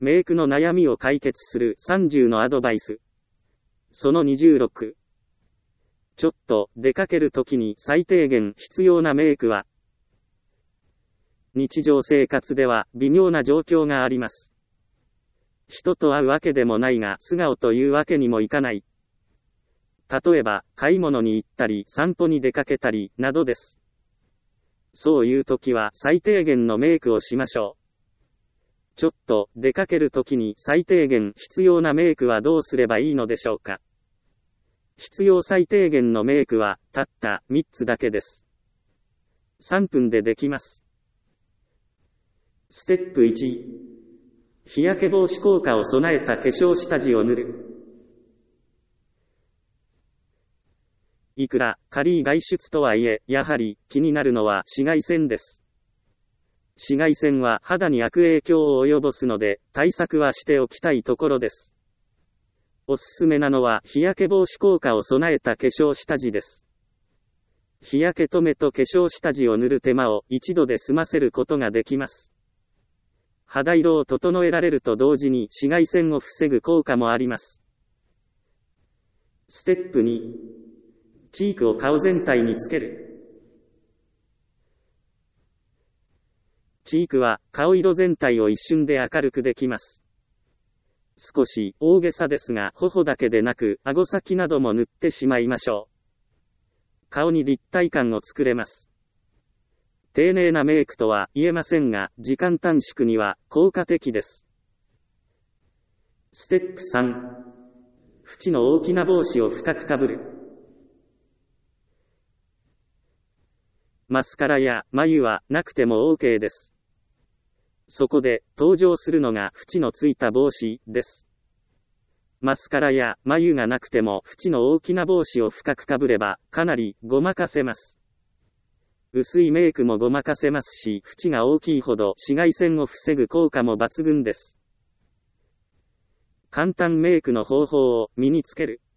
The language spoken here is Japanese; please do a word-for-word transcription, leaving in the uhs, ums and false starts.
メイクの悩みを解決するさんじゅうのアドバイス。そのにじゅうろく。ちょっと出かけるときに最低限必要なメイクは。日常生活では微妙な状況があります。人と会うわけでもないが素顔というわけにもいかない。例えば、買い物に行ったり散歩に出かけたりなどです。そういう時は最低限のメイクをしましょう。ちょっと出かけるときに最低限必要なメイクはどうすればいいのでしょうか。必要最低限のメイクはたったみっつだけです。さんぷんでできます。ステップいち、日焼け防止効果を備えた化粧下地を塗る。いくら軽い外出とはいえ、やはり気になるのは紫外線です。紫外線は肌に悪影響を及ぼすので、対策はしておきたいところです。おすすめなのは日焼け防止効果を備えた化粧下地です。日焼け止めと化粧下地を塗る手間を一度で済ませることができます。肌色を整えられると同時に紫外線を防ぐ効果もあります。ステップに、チークを顔全体につける。チークは顔色全体を一瞬で明るくできます。少し大げさですが、頬だけでなく顎先なども塗ってしまいましょう。顔に立体感を作れます。丁寧なメイクとは言えませんが、時間短縮には効果的です。ステップさん、縁の大きな帽子を深くかぶる。マスカラや眉はなくても OK です。そこで登場するのが縁のついた帽子です。マスカラや眉がなくても縁の大きな帽子を深くかぶればかなりごまかせます。薄いメイクもごまかせますし、縁が大きいほど紫外線を防ぐ効果も抜群です。簡単メイクの方法を身につける。